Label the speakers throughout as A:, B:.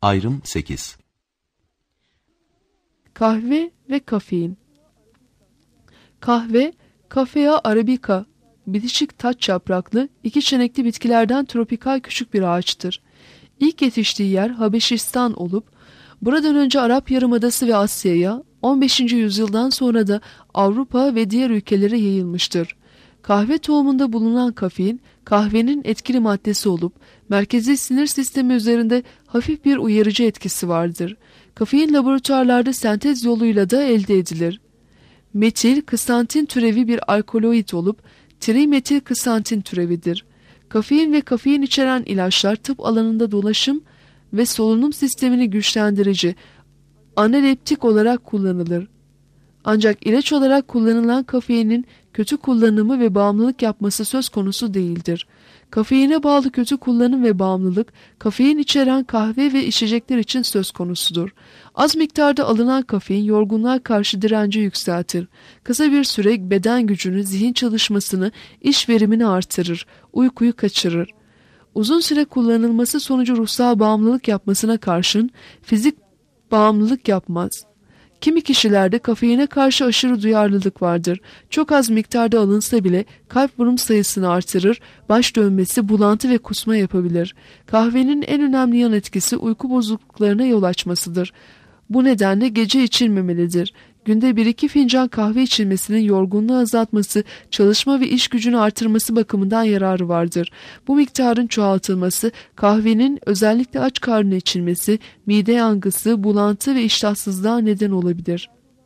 A: Ayrım 8.
B: Kahve ve kafein. Kahve, Coffea arabica, bitişik taç yapraklı, iki çenekli bitkilerden tropikal küçük bir ağaçtır. İlk yetiştiği yer Habeşistan olup, buradan önce Arap Yarımadası ve Asya'ya, 15. yüzyıldan sonra da Avrupa ve diğer ülkelere yayılmıştır. Kahve tohumunda bulunan kafein, kahvenin etkili maddesi olup, merkezi sinir sistemi üzerinde hafif bir uyarıcı etkisi vardır. Kafein laboratuvarlarda sentez yoluyla da elde edilir. Metil kısantin türevi bir alkaloid olup trimetil kısantin türevidir. Kafein ve kafein içeren ilaçlar tıp alanında dolaşım ve solunum sistemini güçlendirici, analeptik olarak kullanılır. Ancak ilaç olarak kullanılan kafeinin kötü kullanımı ve bağımlılık yapması söz konusu değildir. Kafeine bağlı kötü kullanım ve bağımlılık, kafein içeren kahve ve içecekler için söz konusudur. Az miktarda alınan kafein yorgunluğa karşı direnci yükseltir. Kısa bir süre beden gücünü, zihin çalışmasını, iş verimini artırır, uykuyu kaçırır. Uzun süre kullanılması sonucu ruhsal bağımlılık yapmasına karşın fizik bağımlılık yapmaz. Kimi kişilerde kafeine karşı aşırı duyarlılık vardır. Çok az miktarda alınsa bile kalp vurum sayısını artırır, baş dönmesi, bulantı ve kusma yapabilir. Kahvenin en önemli yan etkisi uyku bozukluklarına yol açmasıdır. Bu nedenle gece içilmemelidir. Günde 1-2 fincan kahve içilmesinin yorgunluğu azaltması, çalışma ve iş gücünü artırması bakımından yararı vardır. Bu miktarın çoğaltılması, kahvenin özellikle aç karnına içilmesi, mide yangısı, bulantı ve iştahsızlığa neden olabilir.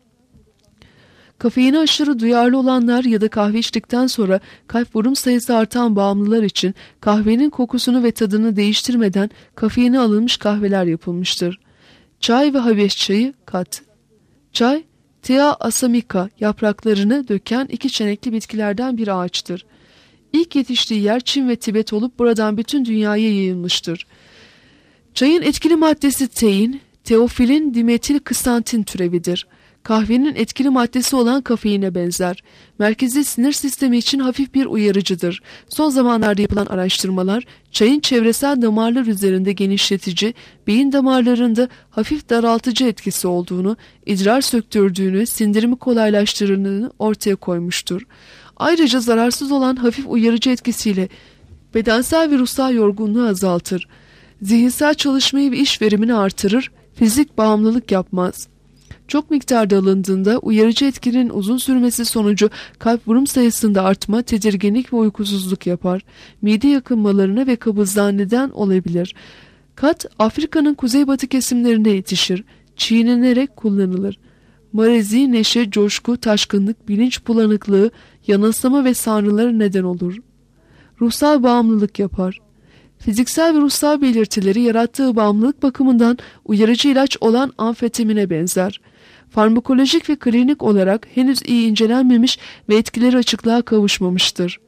B: Kafeine aşırı duyarlı olanlar ya da kahve içtikten sonra kalp vurum sayısı artan bağımlılar için kahvenin kokusunu ve tadını değiştirmeden kafeine alınmış kahveler yapılmıştır. Çay ve Habeş çayı kat. Çay, Thea asamica yapraklarını döken iki çenekli bitkilerden bir ağaçtır. İlk yetiştiği yer Çin ve Tibet olup buradan bütün dünyaya yayılmıştır. Çayın etkili maddesi tein, teofilin dimetil kısantin türevidir. Kahvenin etkili maddesi olan kafeine benzer. Merkezi sinir sistemi için hafif bir uyarıcıdır. Son zamanlarda yapılan araştırmalar, çayın çevresel damarlar üzerinde genişletici, beyin damarlarında hafif daraltıcı etkisi olduğunu, idrar söktürdüğünü, sindirimi kolaylaştırdığını ortaya koymuştur. Ayrıca zararsız olan hafif uyarıcı etkisiyle bedensel ve ruhsal yorgunluğu azaltır. Zihinsel çalışmayı ve iş verimini artırır, fizik bağımlılık yapmaz. Çok miktarda alındığında uyarıcı etkinin uzun sürmesi sonucu kalp vurum sayısında artma, tedirginlik ve uykusuzluk yapar. Mide yakınmalarına ve kabızlığa neden olabilir. Kat, Afrika'nın kuzeybatı kesimlerinde yetişir. Çiğnenerek kullanılır. Marezi, neşe, coşku, taşkınlık, bilinç bulanıklığı, yanılsama ve sanrılara neden olur. Ruhsal bağımlılık yapar. Fiziksel ve ruhsal belirtileri yarattığı bağımlılık bakımından uyarıcı ilaç olan amfetamine benzer. Farmakolojik ve klinik olarak henüz iyi incelenmemiş ve etkileri açıklığa kavuşmamıştır.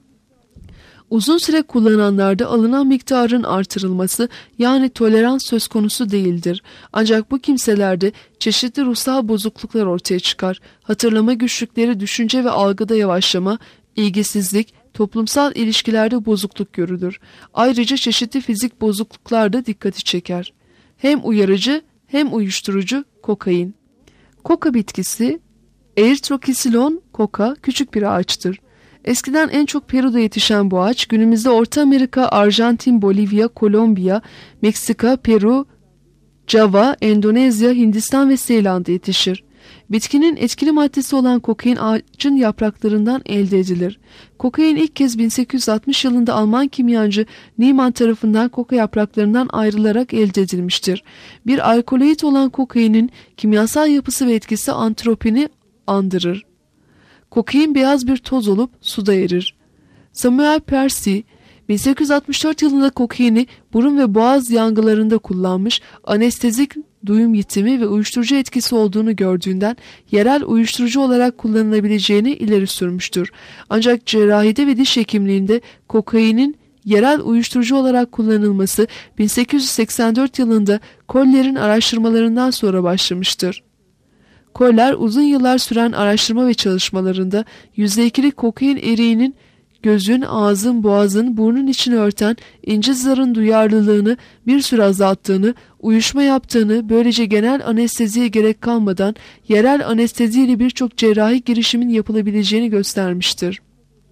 B: Uzun süre kullananlarda alınan miktarın artırılması yani tolerans söz konusu değildir. Ancak bu kimselerde çeşitli ruhsal bozukluklar ortaya çıkar. Hatırlama güçlükleri, düşünce ve algıda yavaşlama, ilgisizlik, toplumsal ilişkilerde bozukluk görülür. Ayrıca çeşitli fizik bozukluklar da dikkati çeker. Hem uyarıcı hem uyuşturucu kokain. Koka bitkisi, Erythrochilon coca küçük bir ağaçtır. Eskiden en çok Peru'da yetişen bu ağaç günümüzde Orta Amerika, Arjantin, Bolivya, Kolombiya, Meksika, Peru, Java, Endonezya, Hindistan ve Seylan'da yetişir. Bitkinin etkili maddesi olan kokain ağacın yapraklarından elde edilir. Kokain ilk kez 1860 yılında Alman kimyacı Niemann tarafından koka yapraklarından ayrılarak elde edilmiştir. Bir alkaloid olan kokainin kimyasal yapısı ve etkisi antropini andırır. Kokain beyaz bir toz olup suda erir. Samuel Percy 1864 yılında kokaini burun ve boğaz yangılarında kullanmış, anestezik duyum yitimi ve uyuşturucu etkisi olduğunu gördüğünden yerel uyuşturucu olarak kullanılabileceğini ileri sürmüştür. Ancak cerrahide ve diş hekimliğinde kokainin yerel uyuşturucu olarak kullanılması 1884 yılında Koller'in araştırmalarından sonra başlamıştır. Koller uzun yıllar süren araştırma ve çalışmalarında %2'lik kokain eriğinin gözün, ağzın, boğazın, burnun içini örten ince zarın duyarlılığını bir süre azalttığını, uyuşma yaptığını, böylece genel anesteziye gerek kalmadan yerel anesteziyle birçok cerrahi girişimin yapılabileceğini göstermiştir.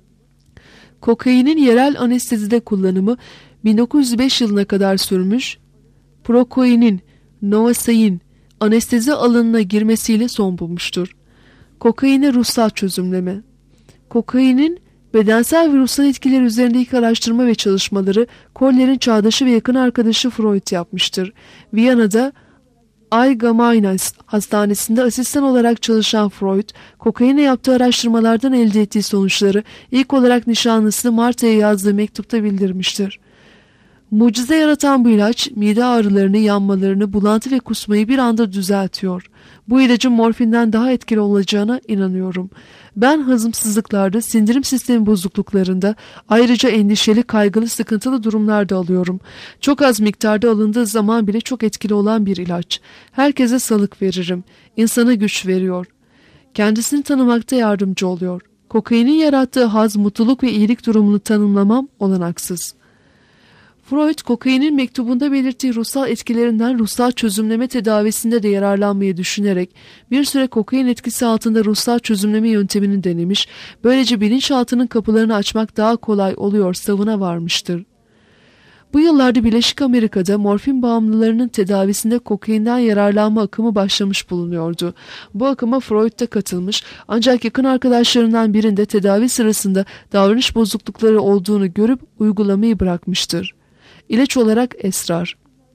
B: Kokainin yerel anestezide kullanımı 1905 yılına kadar sürmüş, prokoinin, novosain anestezi alanına girmesiyle son bulmuştur. Kokaine ruhsal çözümleme. Kokainin bedensel ve ruhsal etkileri üzerindeki araştırma ve çalışmaları Koller'in çağdaşı ve yakın arkadaşı Freud yapmıştır. Viyana'da Allgemeine Hastanesi'nde asistan olarak çalışan Freud, kokaine yaptığı araştırmalardan elde ettiği sonuçları ilk olarak nişanlısı Martha'ya yazdığı mektupta bildirmiştir. Mucize yaratan bu ilaç, mide ağrılarını, yanmalarını, bulantı ve kusmayı bir anda düzeltiyor. Bu ilacın morfinden daha etkili olacağına inanıyorum. Ben hazımsızlıklarda, sindirim sistemi bozukluklarında, ayrıca endişeli, kaygılı, sıkıntılı durumlarda alıyorum. Çok az miktarda alındığı zaman bile çok etkili olan bir ilaç. Herkese salık veririm. İnsana güç veriyor. Kendisini tanımakta yardımcı oluyor. Kokainin yarattığı haz, mutluluk ve iyilik durumunu tanımlamam olanaksız. Freud, kokainin mektubunda belirttiği ruhsal etkilerinden ruhsal çözümleme tedavisinde de yararlanmayı düşünerek bir süre kokain etkisi altında ruhsal çözümleme yöntemini denemiş, böylece bilinçaltının kapılarını açmak daha kolay oluyor savına varmıştır. Bu yıllarda Birleşik Amerika'da morfin bağımlılarının tedavisinde kokainden yararlanma akımı başlamış bulunuyordu. Bu akıma Freud da katılmış, ancak yakın arkadaşlarından birinde tedavi sırasında davranış bozuklukları olduğunu görüp uygulamayı bırakmıştır. İlaç olarak esrar.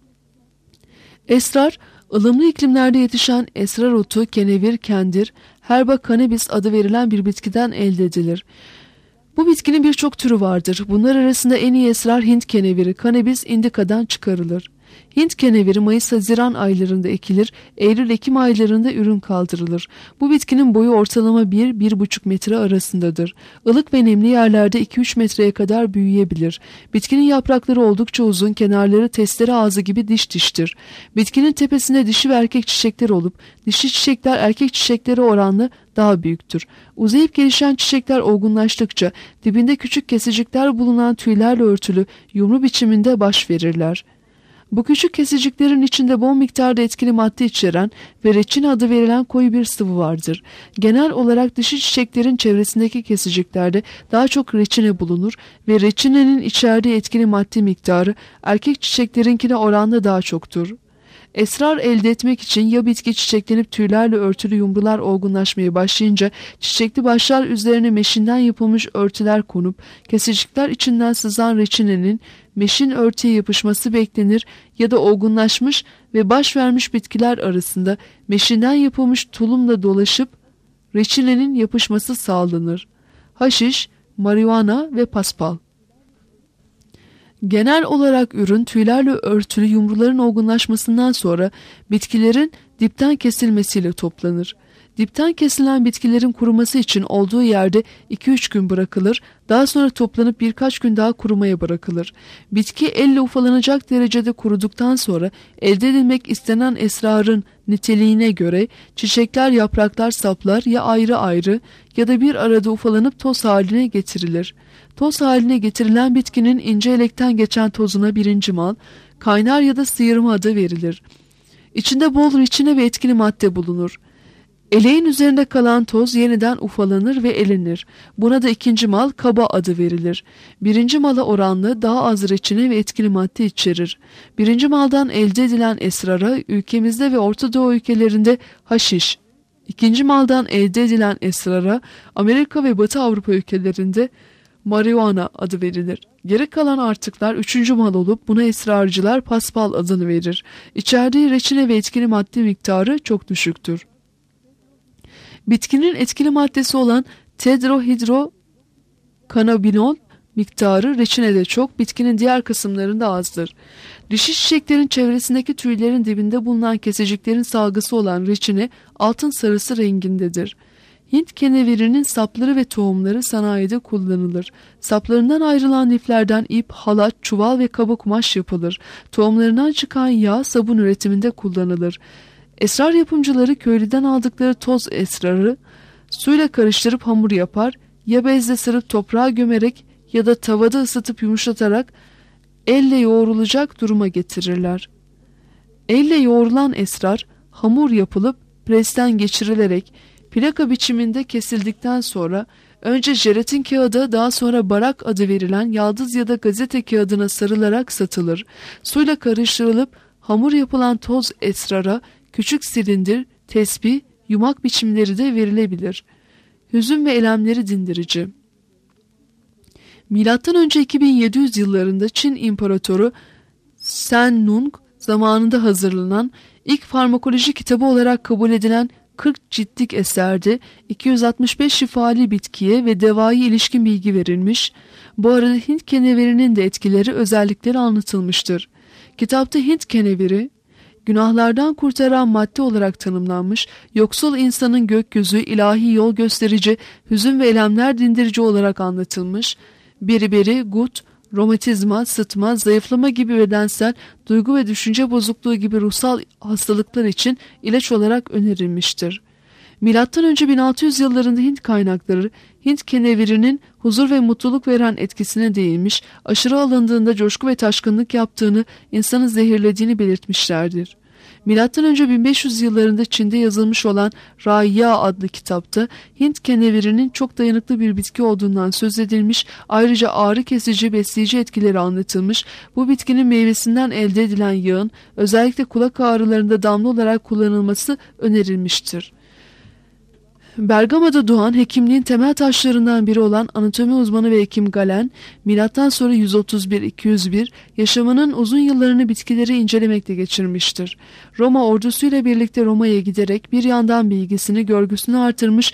B: Esrar, ılımlı iklimlerde yetişen esrar otu, kenevir, kendir, herba cannabis adı verilen bir bitkiden elde edilir. Bu bitkinin birçok türü vardır. Bunlar arasında en iyi esrar Hint keneviri, cannabis indica'dan çıkarılır. Hint keneviri Mayıs-Haziran aylarında ekilir, Eylül-Ekim aylarında ürün kaldırılır. Bu bitkinin boyu ortalama 1-1,5 metre arasındadır. Ilık ve nemli yerlerde 2-3 metreye kadar büyüyebilir. Bitkinin yaprakları oldukça uzun, kenarları testere ağzı gibi diş diştir. Bitkinin tepesinde dişi ve erkek çiçekler olup, dişi çiçekler erkek çiçekleri oranla daha büyüktür. Uzayıp gelişen çiçekler olgunlaştıkça dibinde küçük kesicikler bulunan tüylerle örtülü yumru biçiminde baş verirler. Bu küçük kesiciklerin içinde bol miktarda etkili madde içeren ve reçine adı verilen koyu bir sıvı vardır. Genel olarak dişi çiçeklerin çevresindeki kesiciklerde daha çok reçine bulunur ve reçinenin içerdiği etkili madde miktarı erkek çiçeklerinkine oranla daha çoktur. Esrar elde etmek için ya bitki çiçeklenip tüylerle örtülü yumrular olgunlaşmaya başlayınca çiçekli başlar üzerine meşinden yapılmış örtüler konup kesicikler içinden sızan reçinenin meşin örtüye yapışması beklenir ya da olgunlaşmış ve baş vermiş bitkiler arasında meşinden yapılmış tulumla dolaşıp reçinenin yapışması sağlanır. Haşiş, marihuana ve paspal. Genel olarak ürün tüylerle örtülü yumruların olgunlaşmasından sonra bitkilerin dipten kesilmesiyle toplanır. Dipten kesilen bitkilerin kuruması için olduğu yerde 2-3 gün bırakılır, daha sonra toplanıp birkaç gün daha kurumaya bırakılır. Bitki elle ufalanacak derecede kuruduktan sonra elde edilmek istenen esrarın niteliğine göre çiçekler, yapraklar, saplar ya ayrı ayrı ya da bir arada ufalanıp toz haline getirilir. Toz haline getirilen bitkinin ince elekten geçen tozuna birinci mal, kaynar ya da sıyırma adı verilir. İçinde bol reçine ve etkili madde bulunur. Eleğin üzerinde kalan toz yeniden ufalanır ve elenir. Buna da ikinci mal kaba adı verilir. Birinci mala oranla daha az reçine ve etkili madde içerir. Birinci maldan elde edilen esrara ülkemizde ve Orta Doğu ülkelerinde haşiş, ikinci maldan elde edilen esrara Amerika ve Batı Avrupa ülkelerinde marihuana adı verilir. Geri kalan artıklar üçüncü mal olup buna esrarcılar paspal adını verir. İçerdiği reçine ve etkili madde miktarı çok düşüktür. Bitkinin etkili maddesi olan tetrahidrokanabinol miktarı reçinede çok, bitkinin diğer kısımlarında azdır. Dişi çiçeklerin çevresindeki tüylerin dibinde bulunan kesiciklerin salgısı olan reçine altın sarısı rengindedir. Hint kenevirinin sapları ve tohumları sanayide kullanılır. Saplarından ayrılan liflerden ip, halat, çuval ve kaba kumaş yapılır. Tohumlarından çıkan yağ sabun üretiminde kullanılır. Esrar yapımcıları köylüden aldıkları toz esrarı suyla karıştırıp hamur yapar, ya bezle sarıp toprağa gömerek ya da tavada ısıtıp yumuşatarak elle yoğrulacak duruma getirirler. Elle yoğrulan esrar hamur yapılıp presten geçirilerek plaka biçiminde kesildikten sonra önce jelatin kağıda, daha sonra barak adı verilen yaldız ya da gazete kağıdına sarılarak satılır. Suyla karıştırılıp hamur yapılan toz esrara küçük silindir, tesbih, yumak biçimleri de verilebilir. Hüzün ve elemleri dindirici. Milattan önce 2700 yıllarında Çin İmparatoru Sen Nung zamanında hazırlanan ilk farmakoloji kitabı olarak kabul edilen 40 ciltlik eserde 265 şifalı bitkiye ve devaya ilişkin bilgi verilmiş. Bu arada Hint kenevirinin de etkileri, özellikleri anlatılmıştır. Kitapta Hint keneviri günahlardan kurtaran madde olarak tanımlanmış, yoksul insanın gökyüzü, ilahi yol gösterici, hüzün ve elemler dindirici olarak anlatılmış. Beriberi, gut, romatizma, sıtma, zayıflama gibi bedensel, duygu ve düşünce bozukluğu gibi ruhsal hastalıklar için ilaç olarak önerilmiştir. Milattan önce 1600 yıllarında Hint kaynakları Hint kenevirinin huzur ve mutluluk veren etkisine değinmiş, aşırı alındığında coşku ve taşkınlık yaptığını, insanı zehirlediğini belirtmişlerdir. Milattan önce 1500 yıllarında Çin'de yazılmış olan Raiya adlı kitapta Hint kenevirinin çok dayanıklı bir bitki olduğundan söz edilmiş, ayrıca ağrı kesici, besleyici etkileri anlatılmış. Bu bitkinin meyvesinden elde edilen yağın özellikle kulak ağrılarında damla olarak kullanılması önerilmiştir. Bergama'da doğan, hekimliğin temel taşlarından biri olan anatomi uzmanı ve hekim Galen, milattan sonra 131-201 yaşamının uzun yıllarını bitkileri incelemekle geçirmiştir. Roma ordusuyla birlikte Roma'ya giderek bir yandan bilgisini, görgüsünü artırmış,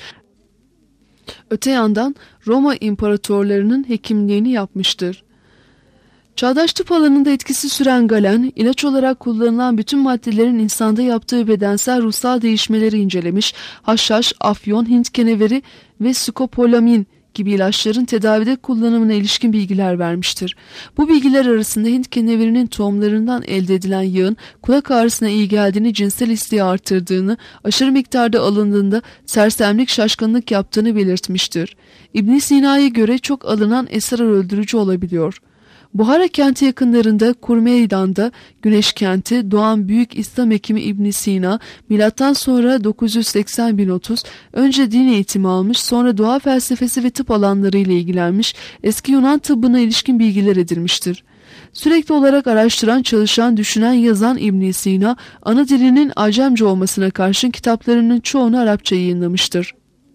B: öte yandan Roma imparatorlarının hekimliğini yapmıştır. Çağdaş tıp alanında etkisi süren Galen, ilaç olarak kullanılan bütün maddelerin insanda yaptığı bedensel ruhsal değişmeleri incelemiş, haşhaş, afyon, Hint keneviri ve skopolamin gibi ilaçların tedavide kullanımına ilişkin bilgiler vermiştir. Bu bilgiler arasında Hint kenevirinin tohumlarından elde edilen yağın kulak ağrısına iyi geldiğini, cinsel isteği artırdığını, aşırı miktarda alındığında sersemlik, şaşkınlık yaptığını belirtmiştir. İbn Sina'ya göre çok alınan esrar öldürücü olabiliyor. Buhara kenti yakınlarında Kurmeydan'da Güneş kenti doğan büyük İslam hekimi İbn Sina, milattan sonra 980-1030 önce din eğitimi almış, sonra doğa felsefesi ve tıp alanlarıyla ilgilenmiş, eski Yunan tıbbına ilişkin bilgiler edinmiştir. Sürekli olarak araştıran, çalışan, düşünen, yazan İbn Sina, ana dilinin Acemce olmasına karşın kitaplarının çoğunu Arapça yayınlamıştır.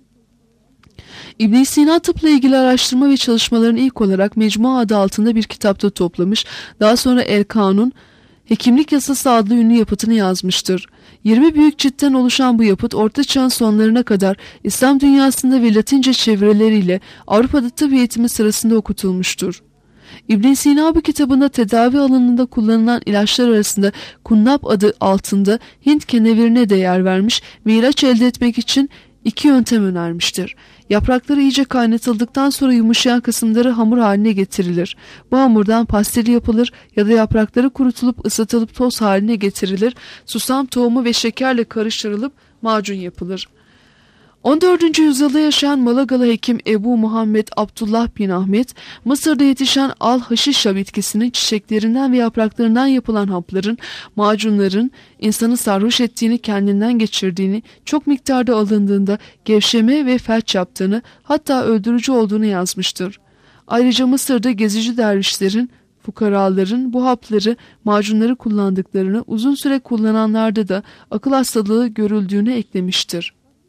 B: İbn Sina tıpla ilgili araştırma ve çalışmalarını ilk olarak Mecmua adı altında bir kitapta toplamış, daha sonra El Kanun, Hekimlik Yasası adlı ünlü yapıtını yazmıştır. 20 büyük ciltten oluşan bu yapıt Orta Çağ'ın sonlarına kadar İslam dünyasında ve Latince çevreleriyle Avrupa'da tıp eğitimi sırasında okutulmuştur. İbn Sina bu kitabında tedavi alanında kullanılan ilaçlar arasında kunnab adı altında Hint kenevirine de yer vermiş ve ilaç elde etmek için 2 yöntem önermiştir. Yaprakları iyice kaynatıldıktan sonra yumuşayan kısımları hamur haline getirilir. Bu hamurdan pastili yapılır ya da yaprakları kurutulup ısıtılıp toz haline getirilir. Susam tohumu ve şekerle karıştırılıp macun yapılır. 14. yüzyılda yaşayan Malagalı hekim Ebu Muhammed Abdullah bin Ahmet, Mısır'da yetişen al-haşişa bitkisinin çiçeklerinden ve yapraklarından yapılan hapların, macunların insanı sarhoş ettiğini, kendinden geçirdiğini, çok miktarda alındığında gevşeme ve felç yaptığını, hatta öldürücü olduğunu yazmıştır. Ayrıca Mısır'da gezici dervişlerin, fukaraların bu hapları, macunları kullandıklarını, uzun süre kullananlarda da akıl hastalığı görüldüğünü eklemiştir.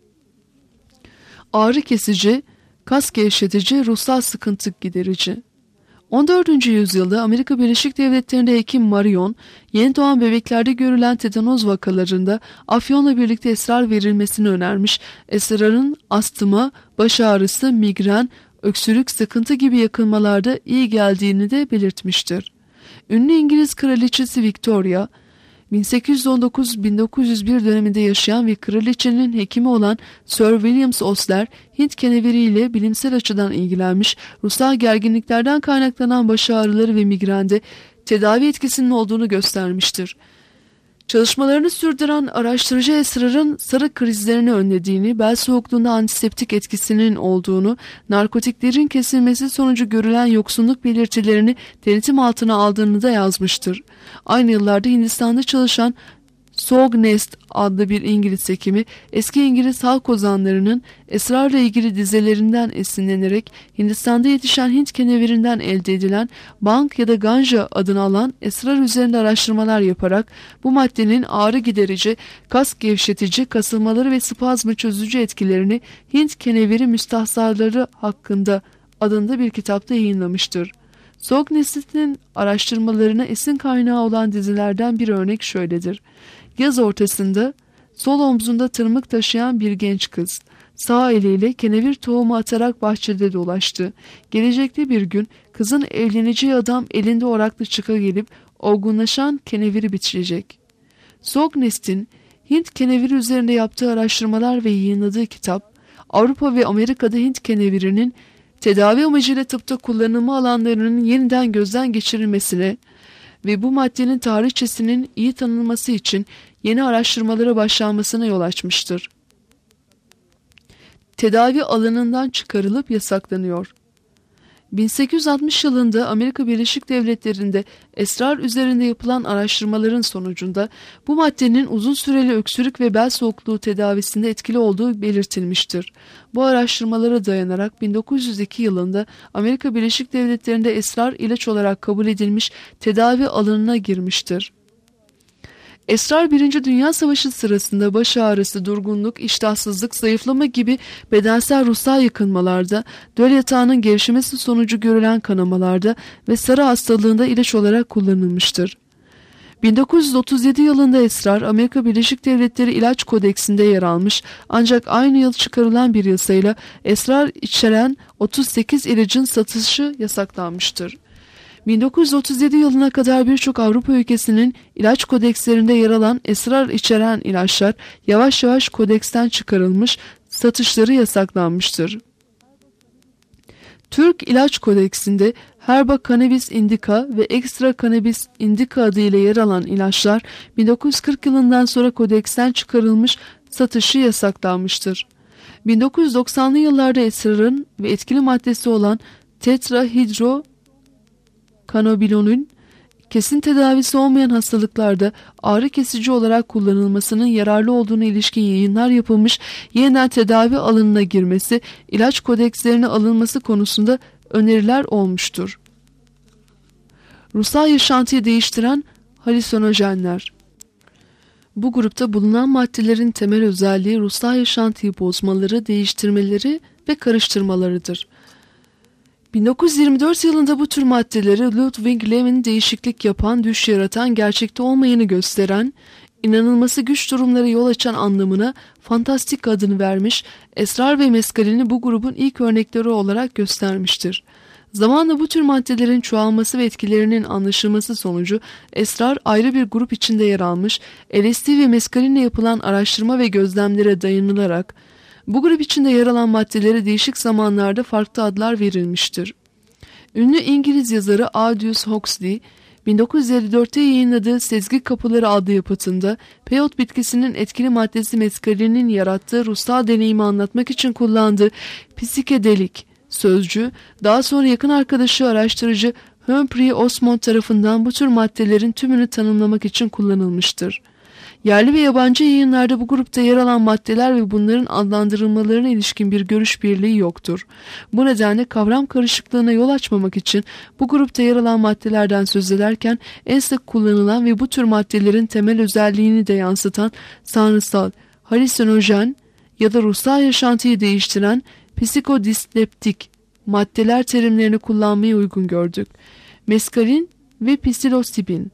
B: Ağrı kesici, kas gevşetici, ruhsal sıkıntı giderici. 14. yüzyılda Amerika Birleşik Devletleri'nde hekim Marion, yeni doğan bebeklerde görülen tetanoz vakalarında afyonla birlikte esrar verilmesini önermiş, esrarın astıma, baş ağrısı, migren, öksürük, sıkıntı gibi yakınmalarda iyi geldiğini de belirtmiştir. Ünlü İngiliz kraliçesi Victoria, 1819-1901 döneminde yaşayan ve kraliçenin hekimi olan Sir William Osler, Hint keneviriyle bilimsel açıdan ilgilenmiş, ruhsal gerginliklerden kaynaklanan baş ağrıları ve migrende tedavi etkisinin olduğunu göstermiştir. Çalışmalarını sürdüren araştırıcı esrarın sarı krizlerini önlediğini, bel soğukluğunda antiseptik etkisinin olduğunu, narkotiklerin kesilmesi sonucu görülen yoksunluk belirtilerini denetim altına aldığını da yazmıştır. Aynı yıllarda Hindistan'da çalışan Sognest adlı bir İngiliz hekimi, eski İngiliz halk ozanlarının esrarla ilgili dizelerinden esinlenerek Hindistan'da yetişen Hint kenevirinden elde edilen bank ya da ganja adını alan esrar üzerinde araştırmalar yaparak bu maddenin ağrı giderici, kas gevşetici, kasılmaları ve spazmı çözücü etkilerini Hint keneviri müstahsalları hakkında adında bir kitapta yayınlamıştır. Sognest'in araştırmalarına esin kaynağı olan dizilerden bir örnek şöyledir. Yaz ortasında sol omzunda tırmık taşıyan bir genç kız sağ eliyle kenevir tohumu atarak bahçede dolaştı. Gelecekte bir gün kızın evleneceği adam elinde oraklı çıka gelip olgunlaşan keneviri bitirecek. Sognest'in Hint keneviri üzerinde yaptığı araştırmalar ve yayınladığı kitap, Avrupa ve Amerika'da Hint kenevirinin tedavi amacıyla tıpta kullanılma alanlarının yeniden gözden geçirilmesine ve bu maddenin tarihçesinin iyi tanınması için yeni araştırmalara başlanmasına yol açmıştır. Tedavi alanından çıkarılıp yasaklanıyor. 1860 yılında Amerika Birleşik Devletleri'nde esrar üzerinde yapılan araştırmaların sonucunda bu maddenin uzun süreli öksürük ve bel soğukluğu tedavisinde etkili olduğu belirtilmiştir. Bu araştırmalara dayanarak 1902 yılında Amerika Birleşik Devletleri'nde esrar ilaç olarak kabul edilmiş tedavi alanına girmiştir. Esrar 1. Dünya Savaşı sırasında baş ağrısı, durgunluk, iştahsızlık, zayıflama gibi bedensel ruhsal yakınmalarda, döl yatağının gevşemesi sonucu görülen kanamalarda ve sarı hastalığında ilaç olarak kullanılmıştır. 1937 yılında esrar Amerika Birleşik Devletleri İlaç Kodeksinde yer almış ancak aynı yıl çıkarılan bir yasayla esrar içeren 38 ilacın satışı yasaklanmıştır. 1937 yılına kadar birçok Avrupa ülkesinin ilaç kodekslerinde yer alan esrar içeren ilaçlar yavaş yavaş kodeksten çıkarılmış, satışları yasaklanmıştır. Türk İlaç Kodeksinde Herba Cannabis Indica ve Extra Cannabis Indica adıyla yer alan ilaçlar 1940 yılından sonra kodeksten çıkarılmış, satışı yasaklanmıştır. 1990'lı yıllarda esrarın ve etkili maddesi olan tetrahidrokannabinolonun kesin tedavisi olmayan hastalıklarda ağrı kesici olarak kullanılmasının yararlı olduğuna ilişkin yayınlar yapılmış, yeniden tedavi alanına girmesi, ilaç kodekslerine alınması konusunda öneriler olmuştur. Ruhsal yaşantıyı değiştiren halüsinojenler. Bu grupta bulunan maddelerin temel özelliği ruhsal yaşantıyı bozmaları, değiştirmeleri ve karıştırmalarıdır. 1924 yılında bu tür maddeleri Ludwig Levin değişiklik yapan, düş yaratan, gerçekte olmayanı gösteren, inanılması güç durumlara yol açan anlamına fantastik adını vermiş, esrar ve meskalini bu grubun ilk örnekleri olarak göstermiştir. Zamanla bu tür maddelerin çoğalması ve etkilerinin anlaşılması sonucu esrar ayrı bir grup içinde yer almış, LSD ve meskalinle yapılan araştırma ve gözlemlere dayanılarak bu grup içinde yer alan maddelere değişik zamanlarda farklı adlar verilmiştir. Ünlü İngiliz yazarı Aldous Huxley, 1954'te yayınladığı Sezgi Kapıları adlı yapıtında peyot bitkisinin etkili maddesi meskalinin yarattığı ruhsal deneyimi anlatmak için kullandığı psikedelik sözcüğü, daha sonra yakın arkadaşı araştırıcı Humphrey Osmond tarafından bu tür maddelerin tümünü tanımlamak için kullanılmıştır. Yerli ve yabancı yayınlarda bu grupta yer alan maddeler ve bunların adlandırılmalarına ilişkin bir görüş birliği yoktur. Bu nedenle kavram karışıklığına yol açmamak için bu grupta yer alan maddelerden söz ederken en sık kullanılan ve bu tür maddelerin temel özelliğini de yansıtan sanrısal, halüsinojen ya da ruhsal yaşantıyı değiştiren psikodisleptik maddeler terimlerini kullanmayı uygun gördük. Meskalin ve psilosibin.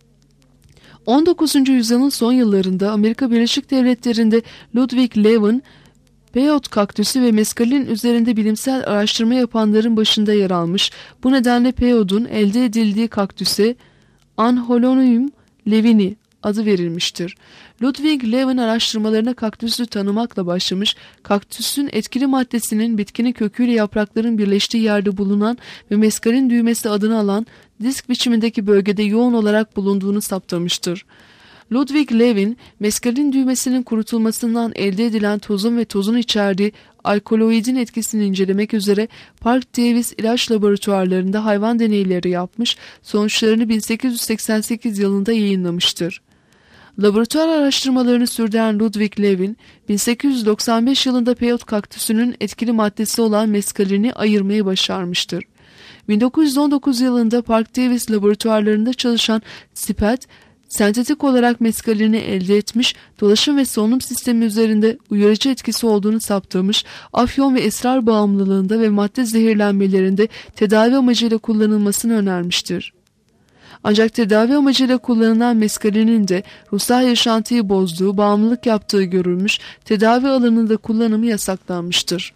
B: 19. yüzyılın son yıllarında Amerika Birleşik Devletleri'nde Ludwig Levin, peyot kaktüsü ve meskalin üzerinde bilimsel araştırma yapanların başında yer almış. Bu nedenle peyodun elde edildiği kaktüse Anholonium levini adı verilmiştir. Ludwig Levin araştırmalarına kaktüsü tanımakla başlamış, kaktüsün etkili maddesinin bitkinin köküyle yaprakların birleştiği yerde bulunan ve meskalin düğmesi adını alan disk biçimindeki bölgede yoğun olarak bulunduğunu saptamıştır. Ludwig Levin, meskalin düğmesinin kurutulmasından elde edilen tozun ve tozun içerdiği alkaloidin etkisini incelemek üzere Park Davis ilaç laboratuvarlarında hayvan deneyleri yapmış, sonuçlarını 1888 yılında yayınlamıştır. Laboratuvar araştırmalarını sürdüren Ludwig Levin, 1895 yılında peyot kaktüsünün etkili maddesi olan meskalini ayırmayı başarmıştır. 1919 yılında Park Davis laboratuvarlarında çalışan Speth, sentetik olarak meskalini elde etmiş, dolaşım ve solunum sistemi üzerinde uyarıcı etkisi olduğunu saptamış, afyon ve esrar bağımlılığında ve madde zehirlenmelerinde tedavi amacıyla kullanılmasını önermiştir. Ancak tedavi amacıyla kullanılan meskalinin de ruhsal yaşantıyı bozduğu, bağımlılık yaptığı görülmüş, tedavi alanında kullanımı yasaklanmıştır.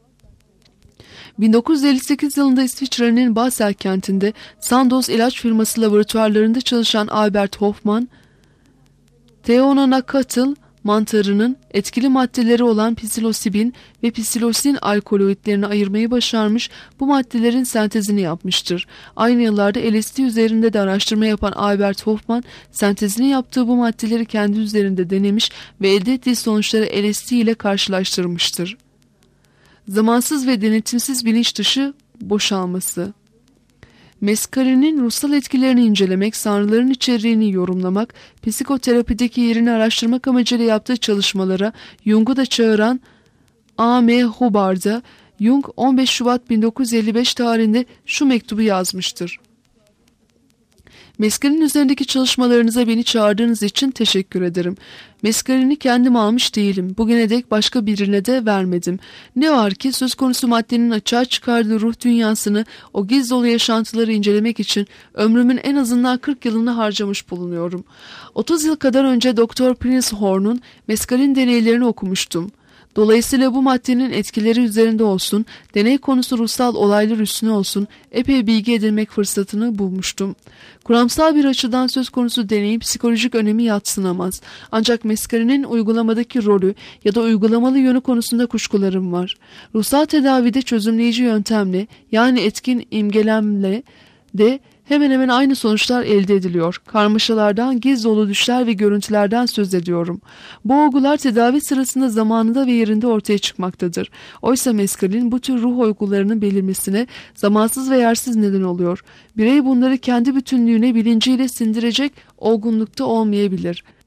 B: 1958 yılında İsviçre'nin Basel kentinde Sandoz ilaç firması laboratuvarlarında çalışan Albert Hofmann, Theonanacatl mantarının etkili maddeleri olan psilosibin ve psilosin alkaloidlerini ayırmayı başarmış, bu maddelerin sentezini yapmıştır. Aynı yıllarda LSD üzerinde de araştırma yapan Albert Hofmann, sentezini yaptığı bu maddeleri kendi üzerinde denemiş ve elde ettiği sonuçları LSD ile karşılaştırmıştır. Zamansız ve denetimsiz bilinç dışı boşalması. Meskalinin ruhsal etkilerini incelemek, sanrıların içeriğini yorumlamak, psikoterapideki yerini araştırmak amacıyla yaptığı çalışmalara Jung'u da çağıran A.M. Hubbard'a Jung 15 Şubat 1955 tarihinde şu mektubu yazmıştır. Meskalin üzerindeki çalışmalarınıza beni çağırdığınız için teşekkür ederim. Meskalini kendim almış değilim. Bugüne dek başka birine de vermedim. Ne var ki söz konusu maddenin açığa çıkardığı ruh dünyasını, o giz dolu yaşantıları incelemek için ömrümün en azından 40 yılını harcamış bulunuyorum. 30 yıl kadar önce Dr. Prinzhorn'un meskalin deneylerini okumuştum. Dolayısıyla bu maddenin etkileri üzerinde olsun, deney konusu ruhsal olaylar üstüne olsun, epey bilgi edinmek fırsatını bulmuştum. Kuramsal bir açıdan söz konusu deneyin psikolojik önemi yadsınamaz. Ancak meskalinin uygulamadaki rolü ya da uygulamalı yönü konusunda kuşkularım var. Ruhsal tedavide çözümleyici yöntemle, yani etkin imgelemle de hemen hemen aynı sonuçlar elde ediliyor. Karmaşalardan, giz dolu düşler ve görüntülerden söz ediyorum. Bu olgular tedavi sırasında zamanında ve yerinde ortaya çıkmaktadır. Oysa meskalin bu tür ruh olgularının belirmesine zamansız ve yersiz neden oluyor. Birey bunları kendi bütünlüğüne bilinciyle sindirecek olgunlukta olmayabilir.